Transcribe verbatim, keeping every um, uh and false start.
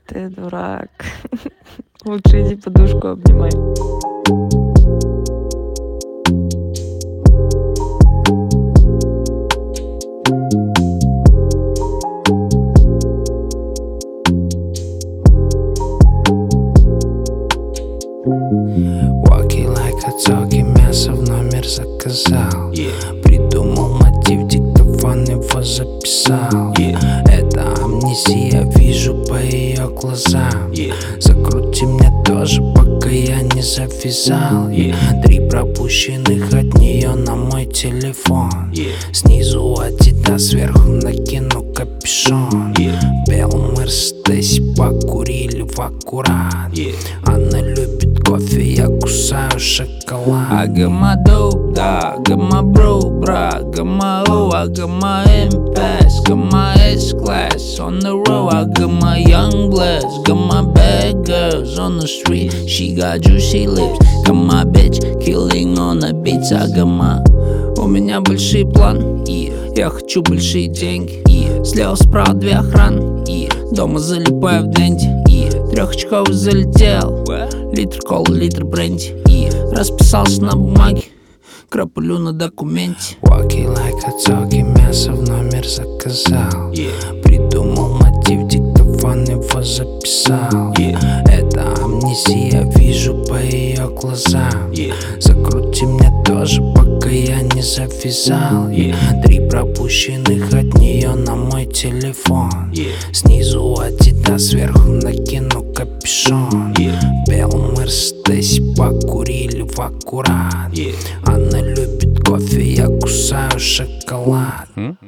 Ты дурак. Лучше иди подушку обнимай. Walkie like a talkie, мясо в номер заказал. yeah. Придумал мотив, диктофон его записал. yeah. Это амнезия, вижу по ее глазам. yeah. Закрути мне тоже, пока я не завязал. yeah. Три пропущенных от нее на мой телефон. yeah. Снизу Adidas, сверху накину капюшон. yeah. В белом Мерседесе покурили в аккурат. yeah. Она любит кофе, я кусаю шоколад. I got my dope, да, got my bro, бра, got my O, I got my M-Pass, got my S-Class on the road, I got my young bloods, got my bad girls on the street, she got juicy lips, got my bitch killing on the beats, I got my... У меня большие планы, yeah. Я хочу большие деньги, yeah. Слева справа две охраны, yeah. Дома залипаю в денди, yeah. Трехочковый залетел, What? Литр колы, литр бренди, yeah. Расписался на бумаге, краплю на документе. Walkie like a talkie, мясо в номер заказал. yeah. Придумал мотив, диктофон его записал. yeah. Это амнезия, вижу по ее глазам. yeah. Закрути мне тоже, пока я не завязал. yeah. Три пропущенных от нее на мой телефон. yeah. Снизу Adidas, сверху накину капюшон. yeah. В белом Мерседесе покурили в аккурат. yeah. Она любит кофе, я кусаю шоколад.